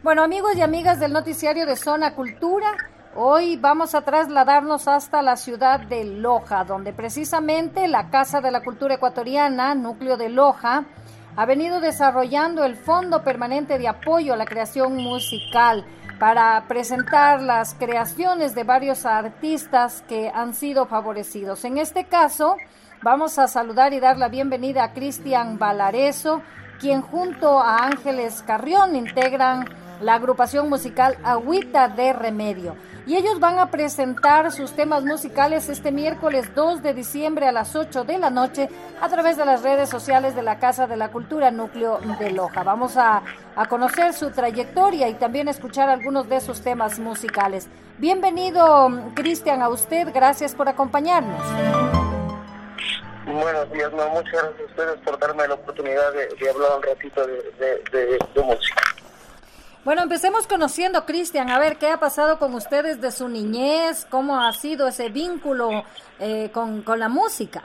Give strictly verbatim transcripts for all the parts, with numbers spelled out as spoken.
Bueno, amigos y amigas del noticiario de Zona Cultura, hoy vamos a trasladarnos hasta la ciudad de Loja, donde precisamente la Casa de la Cultura Ecuatoriana, núcleo de Loja, ha venido desarrollando el Fondo Permanente de Apoyo a la Creación Musical para presentar las creaciones de varios artistas que han sido favorecidos. En este caso, vamos a saludar y dar la bienvenida a Cristian Valareso, quien junto a Ángeles Carrión integran la agrupación musical Agüita de Remedio. Y ellos van a presentar sus temas musicales este miércoles dos de diciembre a las ocho de la noche a través de las redes sociales de la Casa de la Cultura Núcleo de Loja. Vamos a, a conocer su trayectoria y también escuchar algunos de sus temas musicales. Bienvenido, Cristian, a usted. Gracias por acompañarnos. Buenos días, no, muchas gracias a ustedes por darme la oportunidad de, de hablar un ratito de, de, de, de música. Bueno, empecemos conociendo, Cristian, a ver qué ha pasado con ustedes de su niñez, cómo ha sido ese vínculo eh, con, con la música.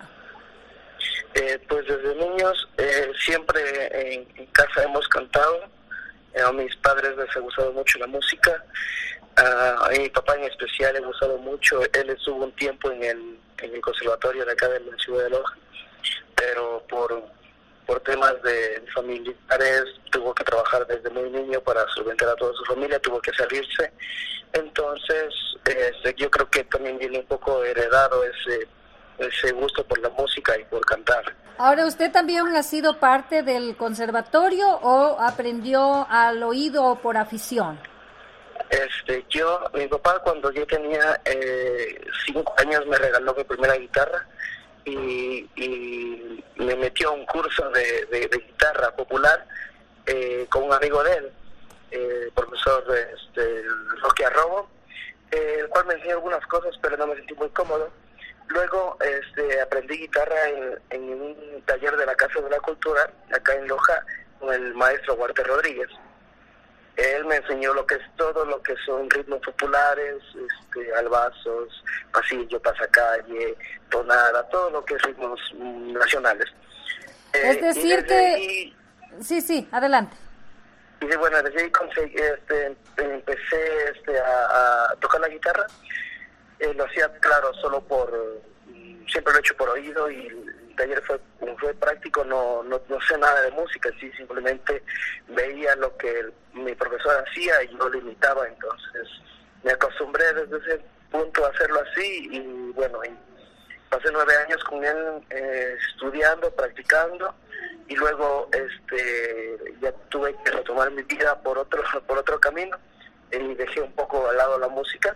Eh, pues desde niños eh, siempre en, en casa hemos cantado, eh, a mis padres les ha gustado mucho la música, uh, a mi papá en especial le ha gustado mucho, él estuvo un tiempo en el, en el conservatorio de acá de la ciudad de Loja, pero por... por temas de familiares, tuvo que trabajar desde muy niño para solventar a toda su familia, tuvo que salirse. Entonces, este, yo creo que también viene un poco heredado ese, ese gusto por la música y por cantar. Ahora, ¿usted también ha sido parte del conservatorio o aprendió al oído o por afición? Este, yo, mi papá cuando yo tenía eh, cinco años me regaló mi primera guitarra. Y, y me metió a un curso de, de, de guitarra popular eh, con un amigo de él, eh, el profesor este, Roque Arrobo, eh, el cual me enseñó algunas cosas, pero no me sentí muy cómodo. Luego este, aprendí guitarra en, en un taller de la Casa de la Cultura, acá en Loja, con el maestro Huarte Rodríguez. Él me enseñó lo que es todo lo que son ritmos populares, este, albazos, pasillo, pasacalle, tonada, todo lo que es ritmos mm, nacionales. Es eh, decir que... Ahí, sí, sí, adelante. Y de, bueno, desde ahí conseguí, este, empecé este, a, a tocar la guitarra. Eh, lo hacía, claro, solo por... Siempre lo he hecho por oído y el taller fue, fue práctico, no, no, no sé nada de música, sí, simplemente veía lo que el, mi profesor hacía y yo lo imitaba, entonces me acostumbré desde ese punto a hacerlo así y bueno, y pasé nueve años con él eh, estudiando, practicando y luego este ya tuve que retomar mi vida por otro, por otro camino y dejé un poco al lado la música.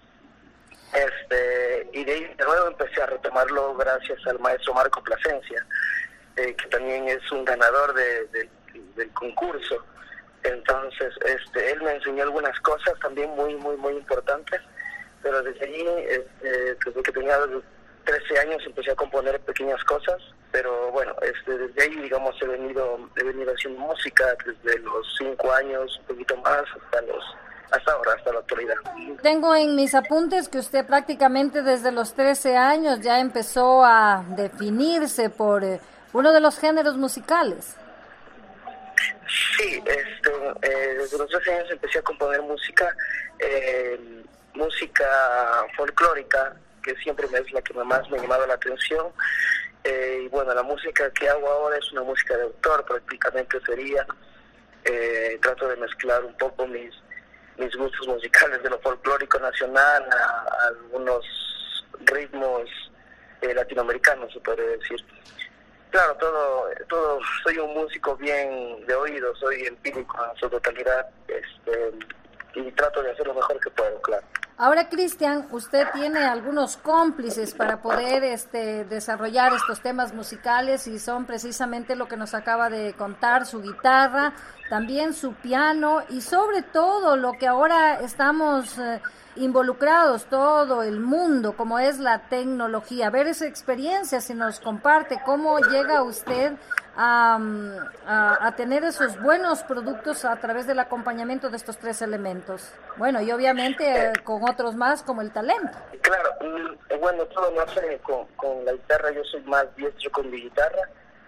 Este, y de ahí de nuevo empecé a retomarlo gracias al maestro Marco Plasencia, eh, que también es un ganador de, de, del concurso. Entonces, este, él me enseñó algunas cosas también muy, muy, muy importantes, pero desde allí, este, desde que tenía trece años empecé a componer pequeñas cosas, pero bueno, este, desde ahí, digamos, he venido, he venido haciendo música desde los cinco años, un poquito más, hasta los hasta ahora, hasta la actualidad. Tengo en mis apuntes que usted prácticamente desde los trece años ya empezó a definirse por eh, uno de los géneros musicales. Sí, este, eh, desde los trece años empecé a componer música, eh, música folclórica, que siempre es la que más me ha llamado la atención. Eh, y bueno, la música que hago ahora es una música de autor, prácticamente sería. Eh, trato de mezclar un poco mis mis gustos musicales de lo folclórico nacional a, a algunos ritmos eh, latinoamericanos, se podría decir. Claro, todo, todo, soy un músico bien de oído, soy empírico en su totalidad, este, y trato de hacer lo mejor que puedo, claro. Ahora, Cristian, usted tiene algunos cómplices para poder este, desarrollar estos temas musicales y son precisamente lo que nos acaba de contar, su guitarra, también su piano y sobre todo lo que ahora estamos eh, involucrados, todo el mundo, como es la tecnología. A ver esa experiencia, si nos comparte cómo llega usted a, a, a tener esos buenos productos a través del acompañamiento de estos tres elementos. Bueno, y obviamente eh, con otros más como el talento. Claro, bueno, todo nace con, con la guitarra, yo soy más diestro con mi guitarra.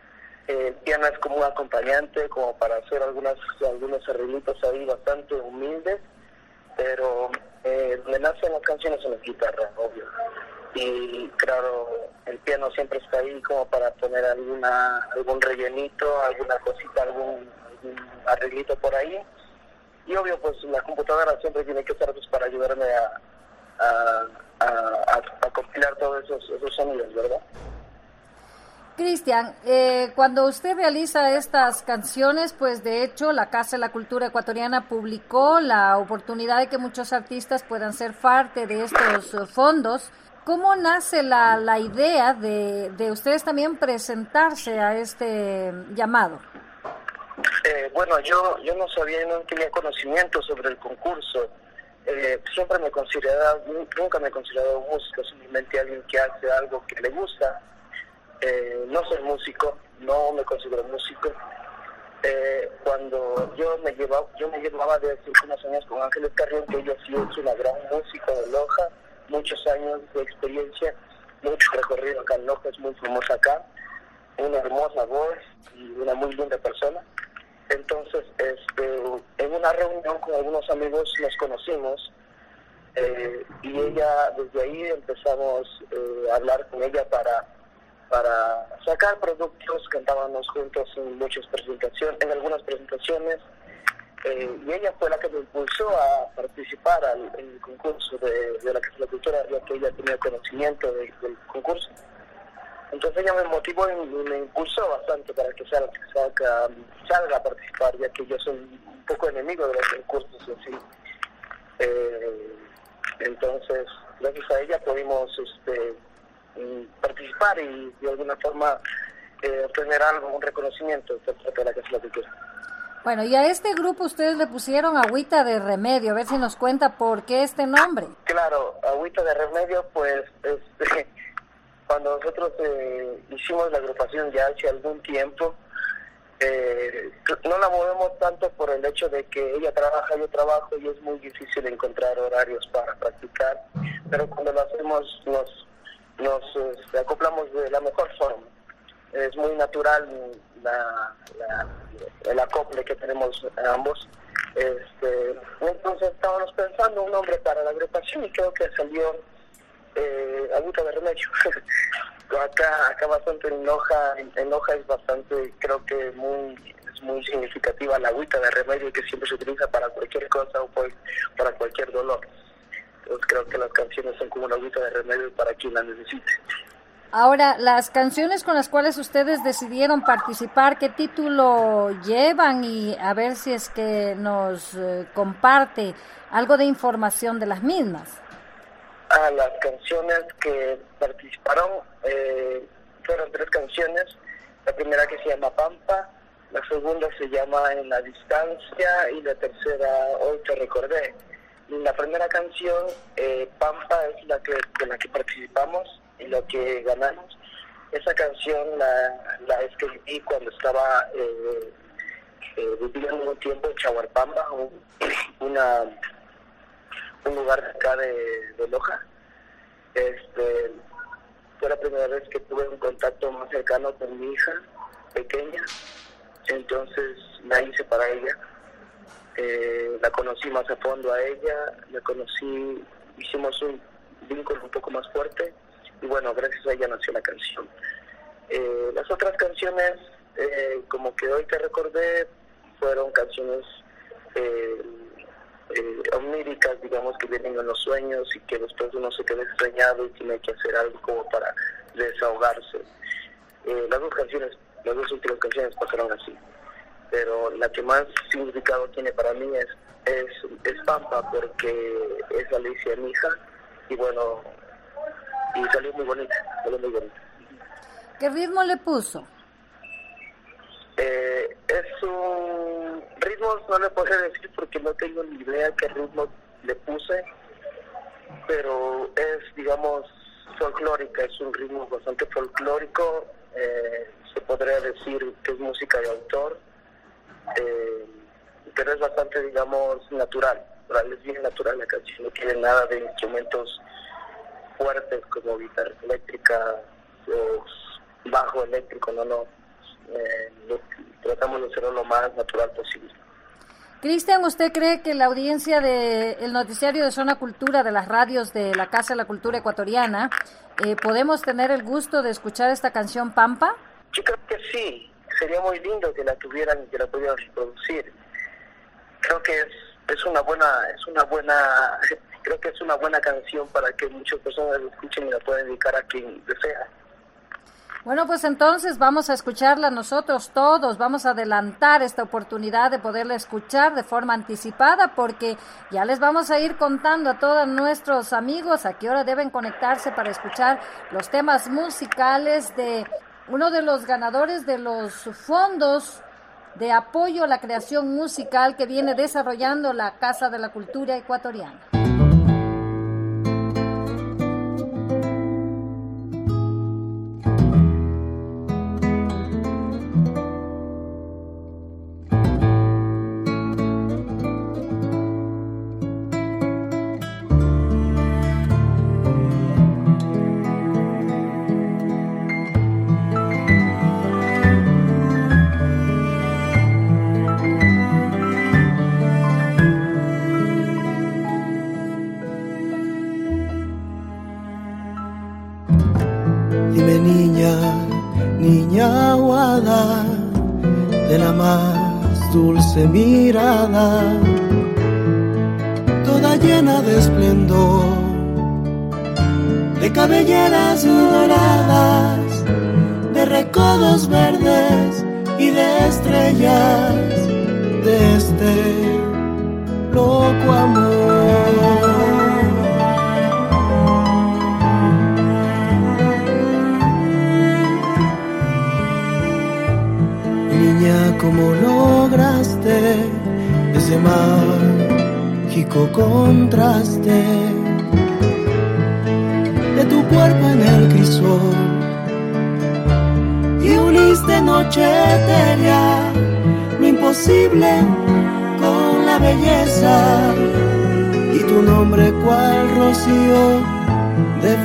El piano es como un acompañante, como para hacer algunas algunos arreglitos ahí bastante humildes, pero eh, le nacen las canciones en la guitarra, obvio. Y claro, el piano siempre está ahí como para poner alguna algún rellenito, alguna cosita, algún, algún arreglito por ahí. Y obvio, pues la computadora siempre tiene que estar pues, para ayudarme a, a, a, a, a compilar todos esos, esos sonidos, ¿verdad? Cristian, eh, cuando usted realiza estas canciones, pues de hecho la Casa de la Cultura Ecuatoriana publicó la oportunidad de que muchos artistas puedan ser parte de estos uh, fondos. ¿Cómo nace la, la idea de, de ustedes también presentarse a este llamado? Eh, bueno, yo yo no sabía, no tenía conocimiento sobre el concurso. Eh, siempre me consideraba, nunca me he considerado músico, simplemente alguien que hace algo que le gusta. Eh, no soy músico, no me considero músico. Eh, cuando yo me llevaba, yo me llevaba de hace unos años con Ángeles Carrión, que ella sí es una gran música de Loja, muchos años de experiencia, mucho recorrido acá en Loja, es muy famosa acá, una hermosa voz y una muy linda persona. Entonces, este, en una reunión con algunos amigos nos conocimos eh, y ella, desde ahí empezamos eh, a hablar con ella para para sacar productos, cantábamos juntos en muchas presentaciones, en algunas presentaciones, eh, y ella fue la que me impulsó a participar al, en el concurso de, de la Casa de la Cultura, ya que ella tenía conocimiento de, del concurso. Entonces ella me motivó y me impulsó bastante para que salga, salga, salga a participar, ya que yo soy un poco enemigo de los concursos así. Eh, entonces, gracias a ella pudimos este, participar y de alguna forma eh, obtener algo, un reconocimiento por parte de la Casa de la Cultura. Bueno, y a este grupo ustedes le pusieron Agüita de Remedio, a ver si nos cuenta por qué este nombre. Claro, Agüita de Remedio, pues este, cuando nosotros eh, hicimos la agrupación ya hace algún tiempo, eh, no la movemos tanto por el hecho de que ella trabaja, yo trabajo y es muy difícil encontrar horarios para practicar, pero cuando lo hacemos nos nos este, acoplamos de la mejor forma. Es muy natural la, la, el acople que tenemos ambos. Este, entonces estábamos pensando un nombre para la agrupación y creo que salió eh, Agüita de Remedio. acá acá bastante en Loja, en, en Loja es bastante, creo que muy es muy significativa la agüita de remedio que siempre se utiliza para cualquier cosa o por, para cualquier dolor. Entonces creo que las canciones son como una agüita de remedio para quien la necesite. Ahora, las canciones con las cuales ustedes decidieron participar, ¿qué título llevan? Y a ver si es que nos eh, comparte algo de información de las mismas. Ah, las canciones que participaron eh, fueron tres canciones. La primera que se llama Pampa, la segunda se llama En la Distancia y la tercera Hoy Te Recordé. La primera canción, eh, Pampa, es la que de la que participamos y la que ganamos. Esa canción la, la escribí cuando estaba eh, eh, viviendo un tiempo en Chahuarpamba, un, una, un lugar de acá de, de Loja. Este, fue la primera vez que tuve un contacto más cercano con mi hija pequeña, entonces la hice para ella. Eh, la conocí más a fondo a ella, la conocí, hicimos un vínculo un poco más fuerte y bueno, gracias a ella nació la canción. Eh, las otras canciones, eh, como que Hoy Te Recordé, fueron canciones eh, eh, oníricas, digamos, que vienen en los sueños y que después uno se queda extrañado y tiene que hacer algo como para desahogarse. Eh, las dos canciones, las dos últimas canciones pasaron así. Pero la que más significado tiene para mí es, es, es Pampa, porque es Alicia, mi hija, y bueno, y salió muy bonita, salió muy bonita. ¿Qué ritmo le puso? Eh, es un... ritmos no le puedo decir porque no tengo ni idea qué ritmo le puse, pero es, digamos, folclórica, es un ritmo bastante folclórico, eh, se podría decir que es música de autor. Eh, pero es bastante, digamos, natural, es bien natural la canción, no tiene nada de instrumentos fuertes como guitarra eléctrica o bajo eléctrico, no, no, eh, lo, tratamos de hacerlo lo más natural posible. Cristian, ¿usted cree que la audiencia del noticiario de Zona Cultura, de las radios de la Casa de la Cultura Ecuatoriana, eh, podemos tener el gusto de escuchar esta canción Pampa? Yo creo que sí, sería muy lindo que la tuvieran y que la pudieran reproducir. Creo que es, es una buena, es una buena, creo que es una buena canción para que muchas personas la escuchen y la puedan dedicar a quien desea. Bueno, pues entonces vamos a escucharla nosotros todos, vamos a adelantar esta oportunidad de poderla escuchar de forma anticipada, porque ya les vamos a ir contando a todos nuestros amigos a qué hora deben conectarse para escuchar los temas musicales de uno de los ganadores de los fondos de apoyo a la creación musical que viene desarrollando la Casa de la Cultura Ecuatoriana. Dime niña, niña aguada, de la más dulce mirada, toda llena de esplendor, de cabelleras doradas, de recodos verdes y de estrellas, de este loco amor. Niña, ¿cómo lograste ese mágico contraste de tu cuerpo en el crisol? Y uniste noche etérea, lo imposible con la belleza, y tu nombre cual rocío de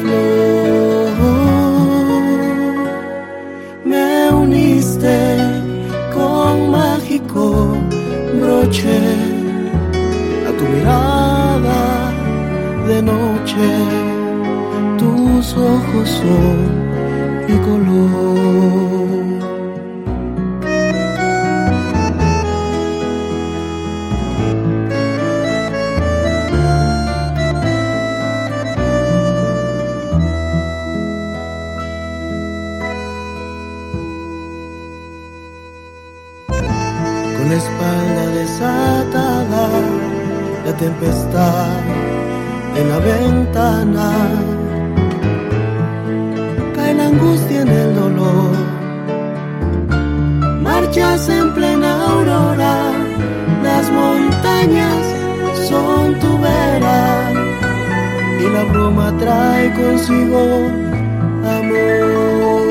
flor. Me uniste con mágico broche a tu mirada de noche, tus ojos son mi color. Con la espalda desatada, la tempestad en la ventana, cae la angustia en el dolor, marchas en plena aurora, las montañas son tu vera, y la bruma trae consigo amor.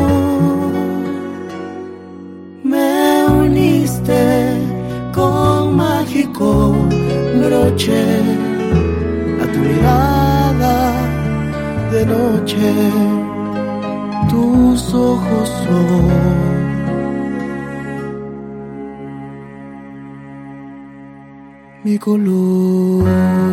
Me uniste con mágico broche a tu mirada de noche, tus ojos son mi color.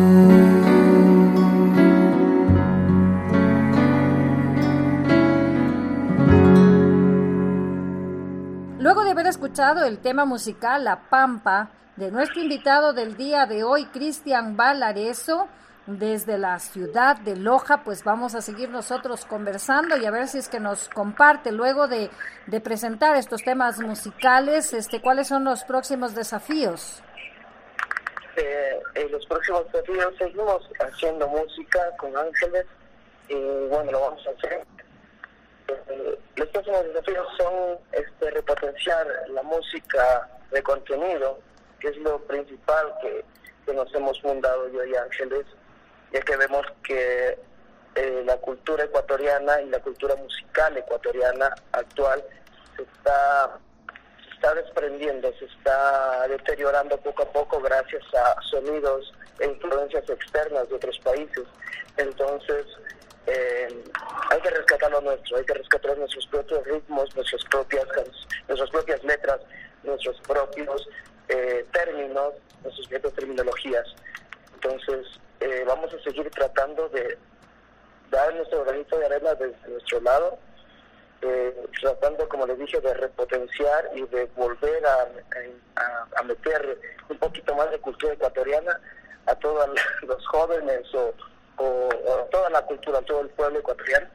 Luego de haber escuchado el tema musical La Pampa de nuestro invitado del día de hoy, Cristian Valareso, desde la ciudad de Loja, pues vamos a seguir nosotros conversando y a ver si es que nos comparte, luego de, de presentar estos temas musicales, este, ¿cuáles son los próximos desafíos? Eh, en los próximos desafíos seguimos haciendo música con Ángeles y bueno, lo vamos a hacer. Eh, los próximos desafíos son este, repotenciar la música de contenido, que es lo principal que, que nos hemos fundado yo y Ángeles, ya que vemos que eh, la cultura ecuatoriana y la cultura musical ecuatoriana actual se está, se está desprendiendo, se está deteriorando poco a poco gracias a sonidos e influencias externas de otros países. Entonces, eh, hay que rescatar lo nuestro, hay que rescatar nuestros propios ritmos, nuestras propias, nuestras propias letras, nuestros propios eh, términos, nuestras propias terminologías. Entonces, eh, vamos a seguir tratando de dar nuestro granito de arena desde nuestro lado, eh, tratando, como les dije, de repotenciar y de volver a, a, a meter un poquito más de cultura ecuatoriana a todos los jóvenes o, o, o a toda la cultura, a todo el pueblo ecuatoriano,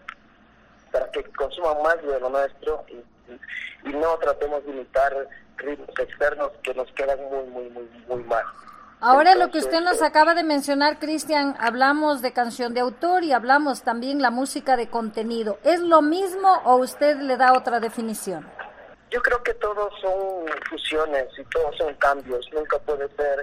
para que consuman más de lo nuestro y, y no tratemos de imitar ritmos externos que nos quedan muy, muy, muy, muy mal. Ahora, entonces, lo que usted nos acaba de mencionar, Cristian, hablamos de canción de autor y hablamos también la música de contenido. ¿Es lo mismo o usted le da otra definición? Yo creo que todos son fusiones y todos son cambios. Nunca puede ser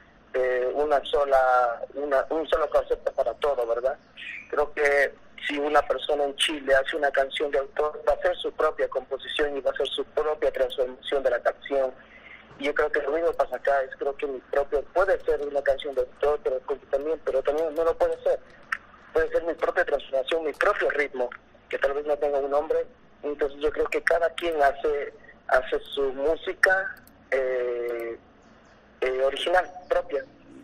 eh, una sola, una, un solo concepto para todo, ¿verdad? Creo que si una persona en Chile hace una canción de autor, va a ser su propia composición y va a ser su propia transformación de la canción. Y yo creo que lo mismo pasa acá, es creo que mi propio, puede ser una canción de autor, pero también, pero también no lo puede ser. Puede ser mi propia transformación, mi propio ritmo, que tal vez no tenga un nombre. Entonces yo creo que cada quien hace, hace su música eh, eh, original, propia,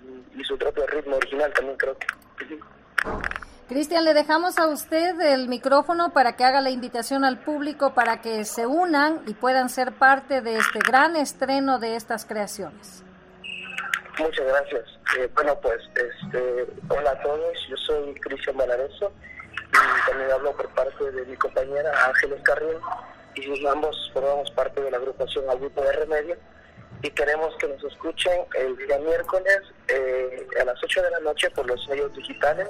y su propio ritmo original también creo que. Sí. Cristian, le dejamos a usted el micrófono para que haga la invitación al público para que se unan y puedan ser parte de este gran estreno de estas creaciones. Muchas gracias. Eh, bueno, pues, este, hola a todos, yo soy Cristian Valareso y también hablo por parte de mi compañera Ángeles Carrillo y ambos formamos parte de la agrupación Al Grupo de Remedio y queremos que nos escuchen el día miércoles eh, a las ocho de la noche por los medios digitales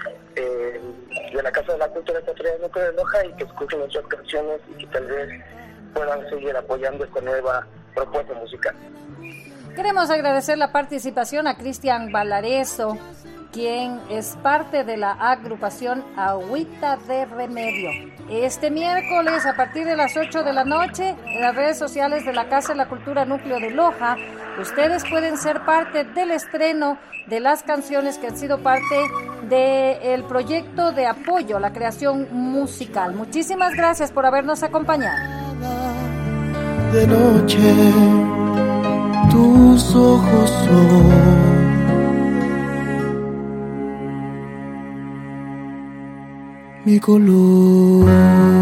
eh, de la Casa de la Cultura Ecuatoriana Núcleo de Loja y que escuchen nuestras canciones y que tal vez puedan seguir apoyando esta nueva propuesta musical. Queremos agradecer la participación a Cristian Valareso, quien es parte de la agrupación Agüita de Remedio. Este miércoles, a partir de las ocho de la noche, en las redes sociales de la Casa de la Cultura Núcleo de Loja, ustedes pueden ser parte del estreno de las canciones que han sido parte del proyecto de apoyo a la creación musical. Muchísimas gracias por habernos acompañado. De noche, tus ojos son mi color.